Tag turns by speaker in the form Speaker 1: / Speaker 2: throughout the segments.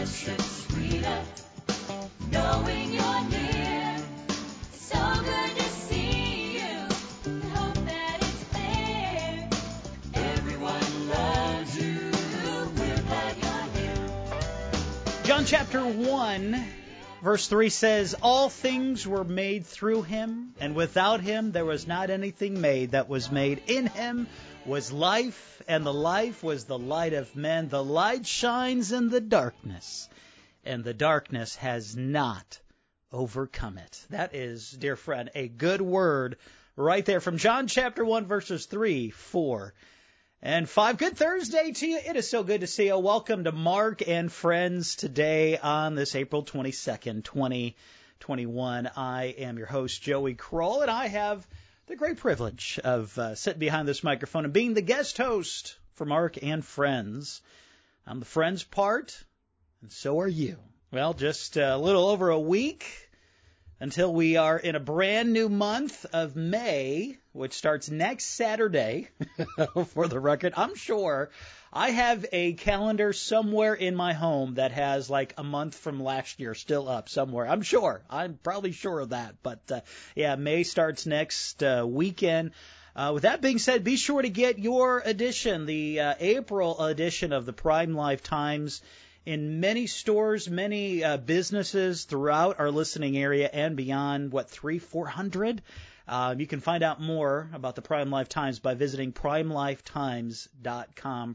Speaker 1: worship's sweeter, knowing you're near. It's so good to see you, and hope that it's clear. Everyone loves you, we're glad you're here.
Speaker 2: John chapter 1, verse 3 says, "All things were made through him, and without him there was not anything made that was made. In him was life, and the life was the light of men. The light shines in the darkness, and the darkness has not overcome it." That is, dear friend, a good word right there from John chapter 1, verses 3, 4, and 5. Good Thursday to you. It is so good to see you. Welcome to Mark and Friends today on this April 22nd, 2021. I am your host, Joey Kroll, and I have the great privilege of sitting behind this microphone and being the guest host for Mark and Friends. I'm the Friends part, and so are you. Well, just a little over a week until we are in a brand new month of May, which starts next Saturday. For the record, I'm sure I have a calendar somewhere in my home that has like a month from last year still up somewhere. I'm sure. I'm probably sure of that. But yeah, May starts next weekend. With that being said, be sure to get your edition, the April edition of the Prime Life Times, in many stores, many businesses throughout our listening area and beyond, 400? You can find out more about the Prime Life Times by visiting primelifetimes.com,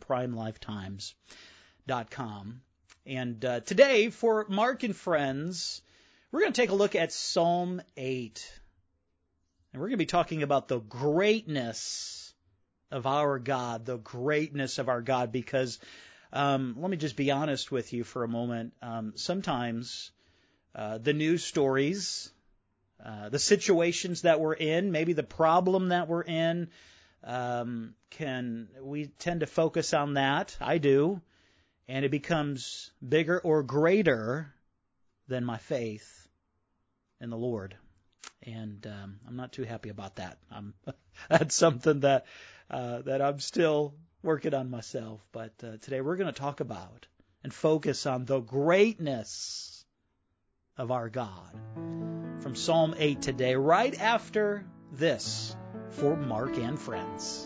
Speaker 2: primelifetimes.com. And today, for Mark and Friends, we're going to take a look at Psalm 8. And we're going to be talking about the greatness of our God, because let me just be honest with you for a moment. Sometimes the news stories, the situations that we're in, maybe the problem that we're in, we tend to focus on that. I do. And it becomes bigger or greater than my faith in the Lord. And I'm not too happy about that. That's something that I'm still working on myself. But today we're going to talk about and focus on the greatness of our God. From Psalm 8 today, right after this, for Mark and Friends.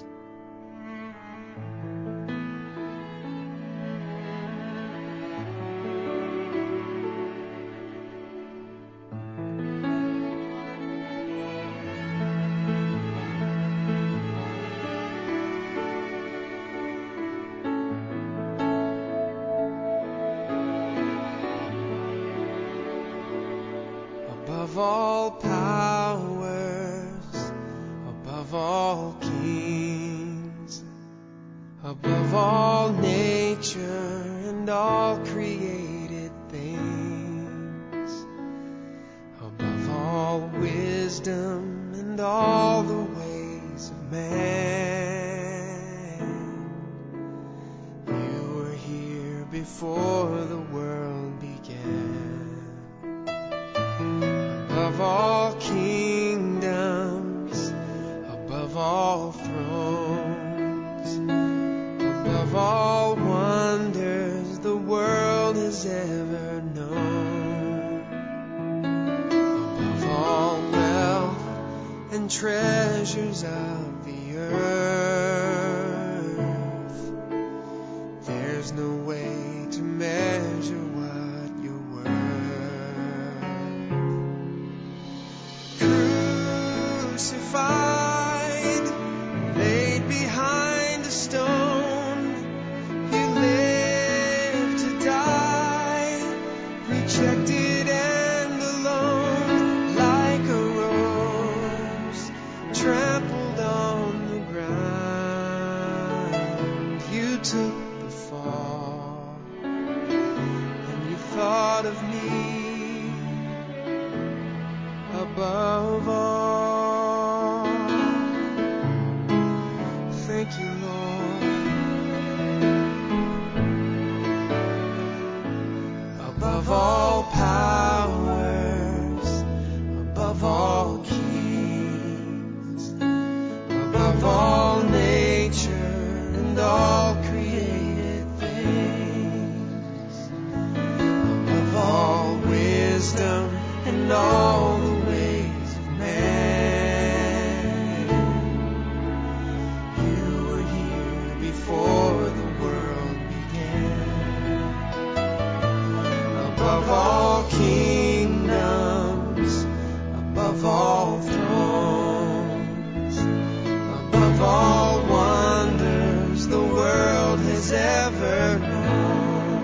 Speaker 3: Above all powers, above all kings, above all nature and all created things, above all wisdom and all the ways of man, you were here before the world began. Above all kingdoms, above all thrones, above all wonders the world has ever known, above all wealth and treasures of the earth, there's no way to measure what you're worth. Crucified, laid behind a stone, he lived to die, rejected and alone, like a rose trampled on the ground. You took the fall, and you thought of me above all. above all kingdoms, above all thrones, above all wonders the world has ever known,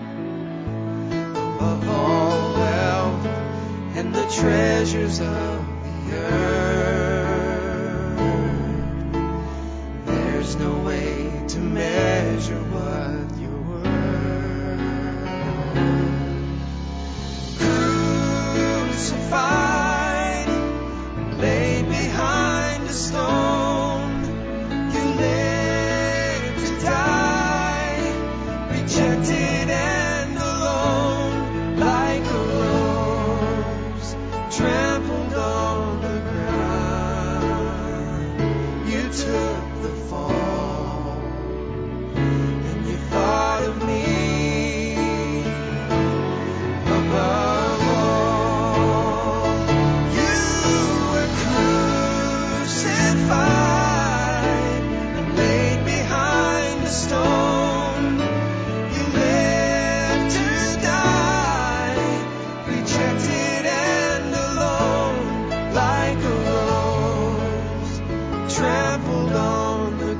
Speaker 3: above all wealth and the treasures of the earth. There's no way to measure what you're worth. Crucified, laid behind a stone, you lived to die, rejected and alone, like a rose trampled on the ground. You took the fall, and you thought of me above all. You were crucified and laid behind a stone. You lived to die, rejected and alone, like a rose trampled on the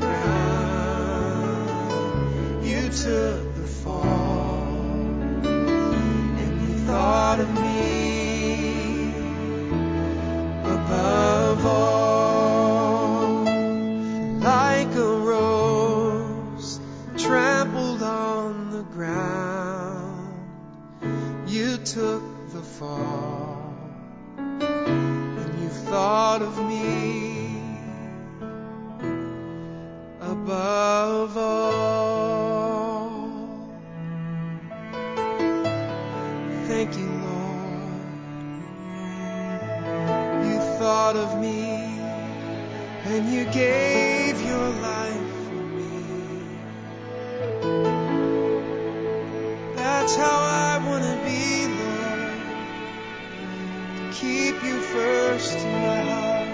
Speaker 3: ground. You took the fall, and you thought of me above all, like a rose trampled on the ground. You took the fall, and you thought of me above all. Thank you, Lord. You thought of me, and you gave your life for me. That's how I want to be, Lord. To keep you first in my heart,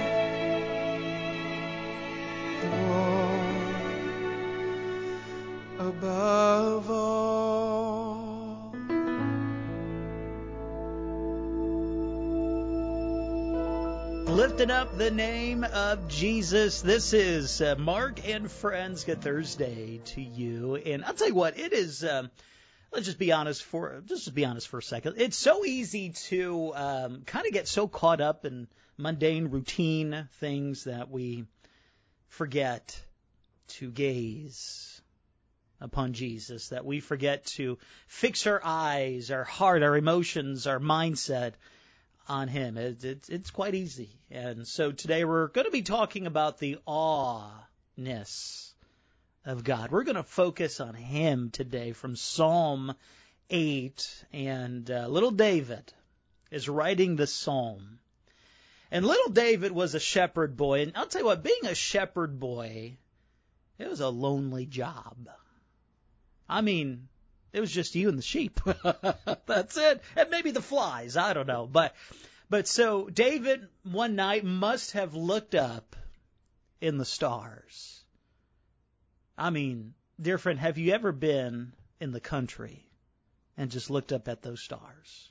Speaker 3: Lord, above all.
Speaker 2: Lifting up the name of Jesus. This is Mark and Friends. Good Thursday to you. And I'll tell you what, it is, let's just be honest for a second. It's so easy to kind of get so caught up in mundane, routine things that we forget to gaze upon Jesus, that we forget to fix our eyes, our heart, our emotions, our mindset on Him. It's quite easy. And so today we're going to be talking about the awe-ness of God. We're going to focus on Him today from Psalm 8. And little David is writing the psalm. And little David was a shepherd boy. And I'll tell you what, being a shepherd boy, it was a lonely job. I mean, it was just you and the sheep. That's it. And maybe the flies. I don't know. But so David one night must have looked up in the stars. I mean, dear friend, have you ever been in the country and just looked up at those stars?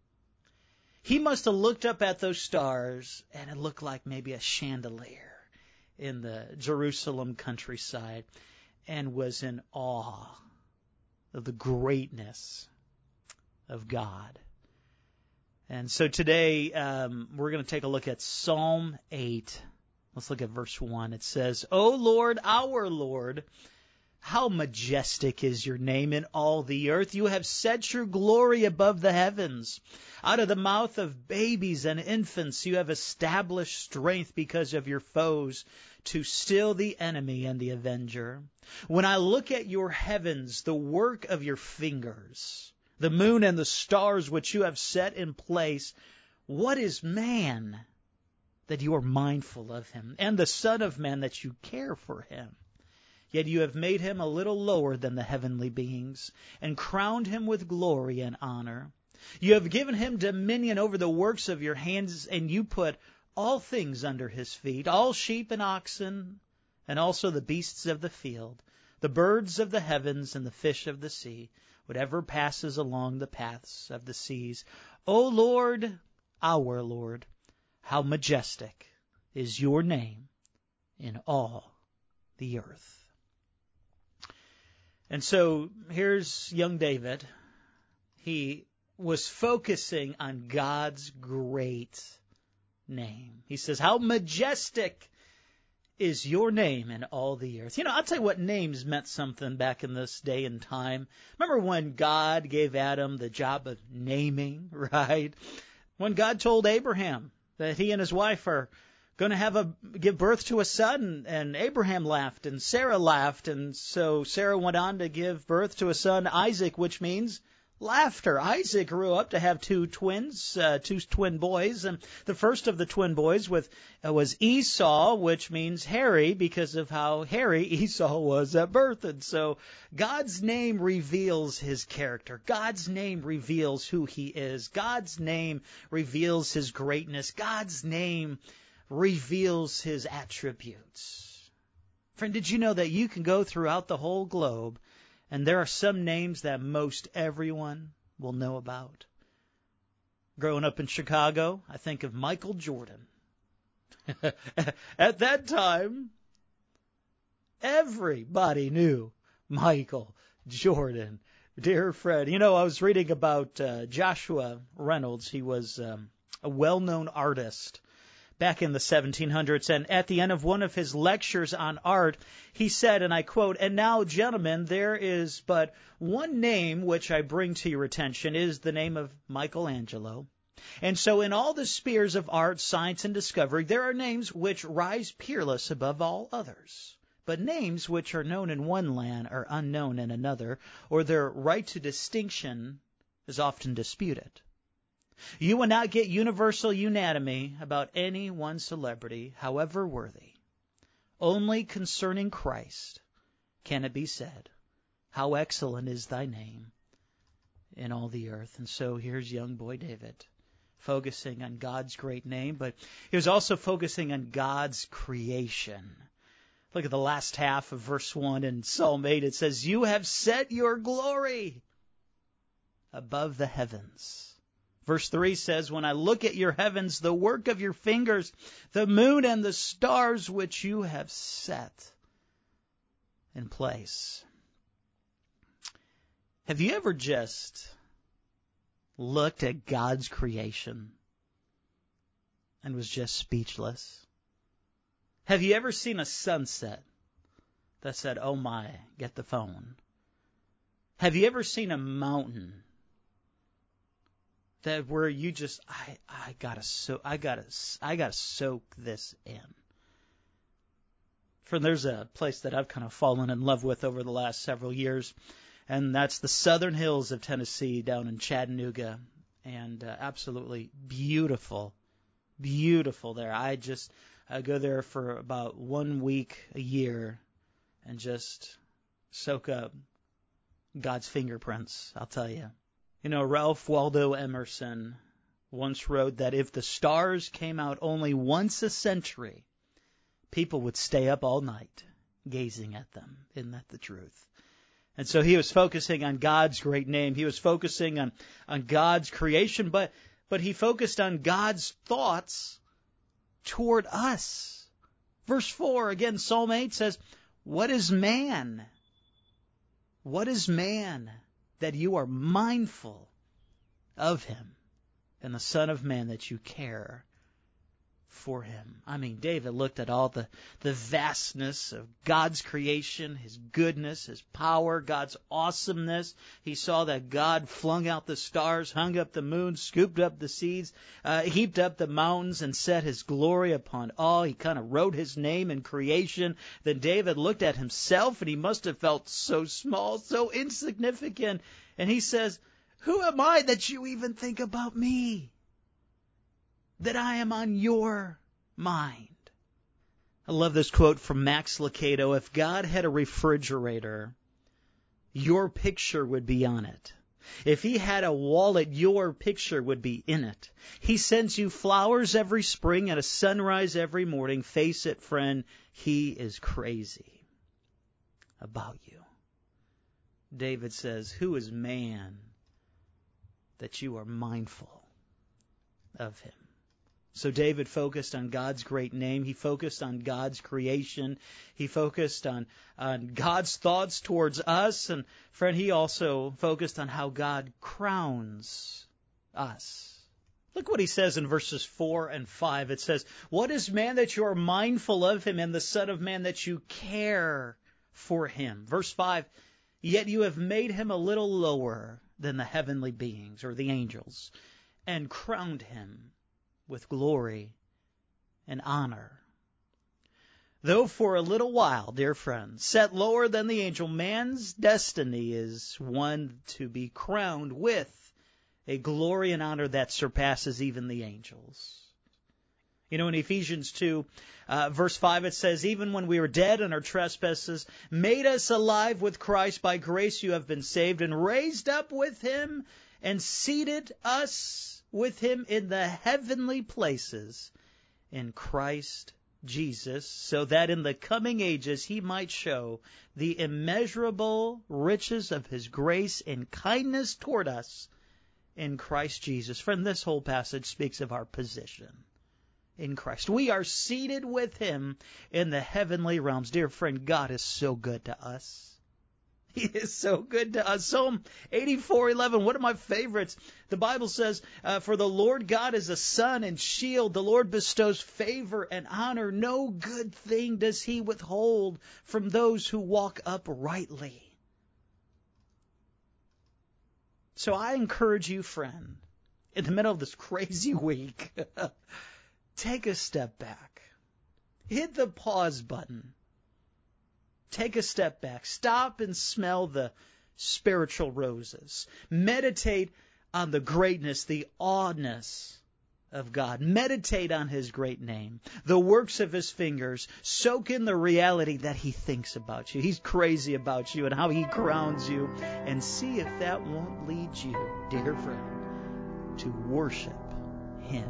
Speaker 2: He must have looked up at those stars and it looked like maybe a chandelier in the Jerusalem countryside and was in awe of the greatness of God. And so today we're going to take a look at Psalm 8. Let's look at verse 1. It says, O Lord, our Lord, how majestic is your name in all the earth. You have set your glory above the heavens. Out of the mouth of babies and infants you have established strength because of your foes, to still the enemy and the avenger. When I look at your heavens, the work of your fingers, the moon and the stars which you have set in place, what is man that you are mindful of him, and the Son of Man that you care for him? Yet you have made him a little lower than the heavenly beings, and crowned him with glory and honor. You have given him dominion over the works of your hands, and you put all things under his feet, all sheep and oxen, and also the beasts of the field, the birds of the heavens and the fish of the sea, whatever passes along the paths of the seas. O Lord, our Lord, how majestic is your name in all the earth. And so here's young David. He was focusing on God's great name. He says, how majestic is your name in all the earth. You know, I'll tell you what names meant something back in this day and time. Remember when God gave Adam the job of naming, right? When God told Abraham that he and his wife are going to give birth to a son, and Abraham laughed and Sarah laughed, and so Sarah went on to give birth to a son, Isaac, which means laughter. Isaac grew up to have two twin boys, and the first of the twin boys was Esau, which means hairy, because of how hairy Esau was at birth. And so God's name reveals his character. God's name reveals who he is. God's name reveals his greatness. God's name reveals his attributes. Friend, did you know that you can go throughout the whole globe and there are some names that most everyone will know about? Growing up in Chicago, I think of Michael Jordan. At that time, everybody knew Michael Jordan. Dear friend, you know, I was reading about Joshua Reynolds. He was a well-known artist back in the 1700s, and at the end of one of his lectures on art, he said, and I quote, "And now, gentlemen, there is but one name which I bring to your attention, is the name of Michelangelo. And so in all the spheres of art, science, and discovery, there are names which rise peerless above all others. But names which are known in one land are unknown in another, or their right to distinction is often disputed. You will not get universal unanimity about any one celebrity, however worthy. Only concerning Christ can it be said, how excellent is thy name in all the earth." And so here's young boy David, focusing on God's great name, but he was also focusing on God's creation. Look at the last half of verse 1 in Psalm 8. It says, "You have set your glory above the heavens." Verse 3 says, "When I look at your heavens, the work of your fingers, the moon and the stars which you have set in place." Have you ever just looked at God's creation and was just speechless? Have you ever seen a sunset that said, "Oh my, get the phone"? Have you ever seen a mountain that where you just I gotta soak this in? For there's a place that I've kind of fallen in love with over the last several years, and that's the southern hills of Tennessee down in Chattanooga, and absolutely beautiful there. I go there for about 1 week a year and just soak up God's fingerprints, I'll tell you. You know, Ralph Waldo Emerson once wrote that if the stars came out only once a century, people would stay up all night gazing at them. Isn't that the truth? And so he was focusing on God's great name. He was focusing on God's creation, but he focused on God's thoughts toward us. Verse 4, again, Psalm 8 says, "What is man? What is man that you are mindful of him, and the Son of Man that you care for him?" I mean, David looked at all the vastness of God's creation, his goodness, his power, God's awesomeness. He saw that God flung out the stars, hung up the moon, scooped up the seas, heaped up the mountains, and set his glory upon all. He kind of wrote his name in creation. Then David looked at himself, and he must have felt so small, so insignificant. And he says, "Who am I that you even think about me? That I am on your mind?" I love this quote from Max Lucado. "If God had a refrigerator, your picture would be on it. If he had a wallet, your picture would be in it. He sends you flowers every spring and a sunrise every morning. Face it, friend, he is crazy about you." David says, "Who is man that you are mindful of him?" So David focused on God's great name. He focused on God's creation. He focused on God's thoughts towards us. And friend, he also focused on how God crowns us. Look what he says in verses 4 and 5. It says, "What is man that you are mindful of him, and the Son of Man that you care for him?" Verse 5, "Yet you have made him a little lower than the heavenly beings," or the angels, "and crowned him with glory and honor." Though for a little while, dear friends, set lower than the angel, man's destiny is one to be crowned with a glory and honor that surpasses even the angels. You know, in Ephesians 2, verse 5, it says, "Even when we were dead in our trespasses, made us alive with Christ. By grace you have been saved, and raised up with him, and seated us with him in the heavenly places in Christ Jesus, so that in the coming ages he might show the immeasurable riches of his grace and kindness toward us in Christ Jesus." Friend, this whole passage speaks of our position in Christ. We are seated with him in the heavenly realms. Dear friend, God is so good to us. He is so good to us. Psalm 84:11, one of my favorites. The Bible says, "For the Lord God is a sun and shield. The Lord bestows favor and honor. No good thing does he withhold from those who walk uprightly." So I encourage you, friend, in the middle of this crazy week, take a step back. Hit the pause button. Take a step back. Stop and smell the spiritual roses. Meditate on the greatness, the awness of God. Meditate on his great name, the works of his fingers. Soak in the reality that he thinks about you. He's crazy about you and how he crowns you. And see if that won't lead you, dear friend, to worship him.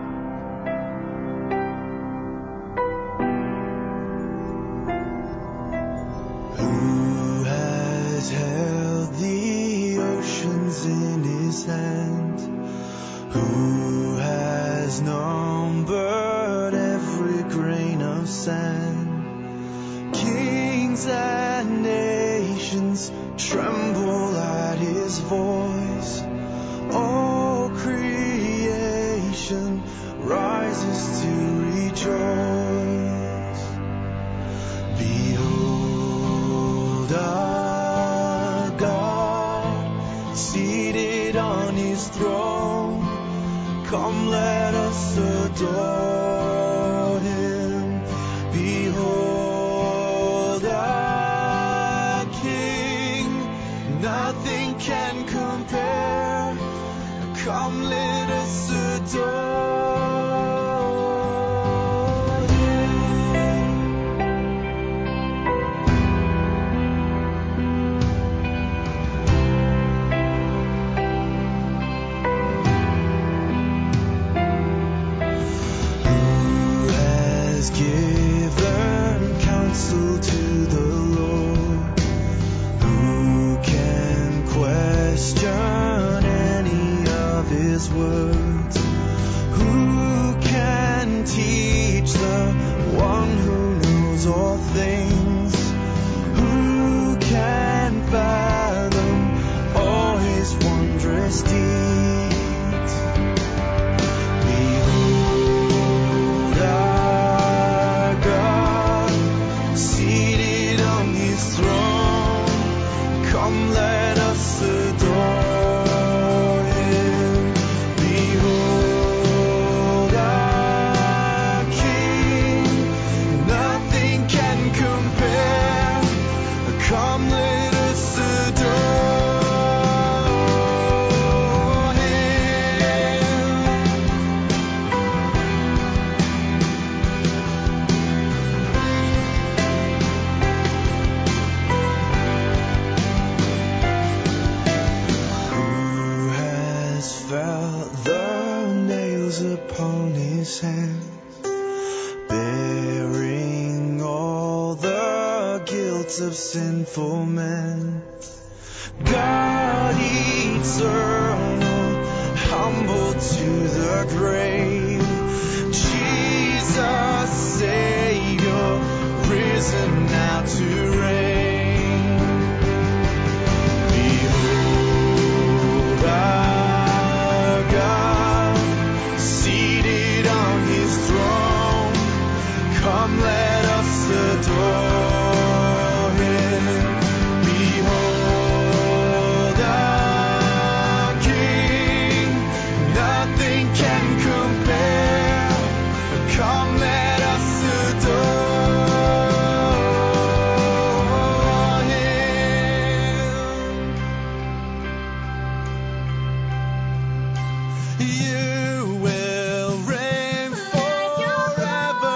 Speaker 3: Who has held the oceans in his hand? Who has numbered every grain of sand? Kings and nations tremble at his voice. All creation rises to rejoice. Behold our God, seated on his throne. Come, let us adore him. Behold our King, nothing can compare. Come, let us adore him. Given counsel to the Lord. Who can question any of his words? Who can teach the one who knows all things? Who can fathom all his wondrous deeds? Behold our God, seated on his throne. Come, let us adore him. Behold our King, nothing can compare. Come, let us adore him. Who has felt the nails upon his hands, bearing all the guilt of sinful men? God eternal, humble to the grave. Jesus, Savior, risen now to reign. Behold our God, seated on his throne. Come, let us adore him. Behold our King, nothing can compare. Come, let us adore him. You will reign forever.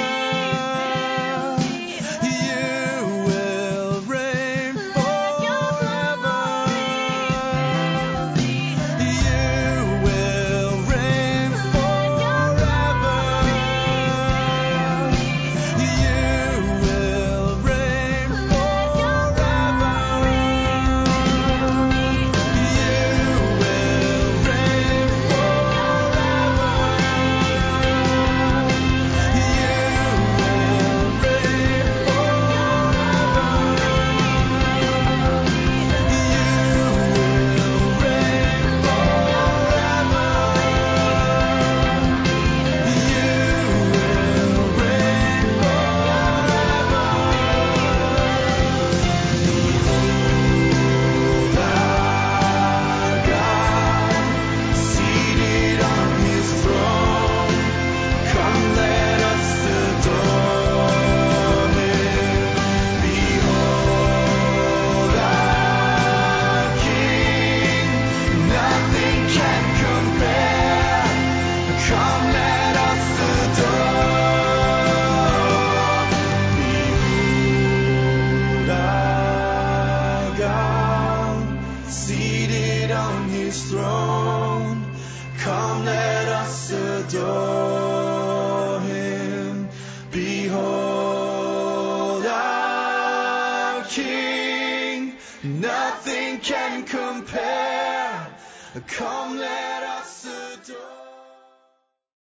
Speaker 3: You will reign forever. You will reign forever. You will reign forever. Seated on his throne, come let us adore him. Behold our King, nothing can compare. Come let us adore. Behold our God, seated on his throne. Come, let us adore him. Behold our King, nothing can compare. Come, let us adore.